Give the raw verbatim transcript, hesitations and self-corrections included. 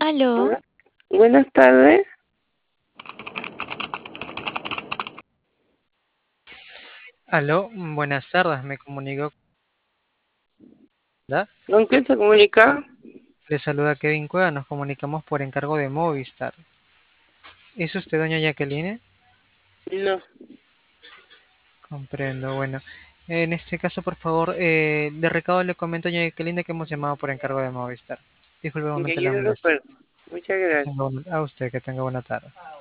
Aló, Hola, buenas tardes. Aló, buenas tardes, me comunico. ¿Da? ¿Con quién se comunica? Le saluda Kevin Cueva, nos comunicamos por encargo de Movistar. ¿Es usted doña Jacqueline? No, Comprendo, bueno. En este caso, por favor, eh, de recado le comento a doña Jacqueline que hemos llamado por encargo de Movistar. Disculpe un que momento yo la no lo molestia. recuerdo. Muchas Que gracias. tenga un- A usted, que tenga buena tarde.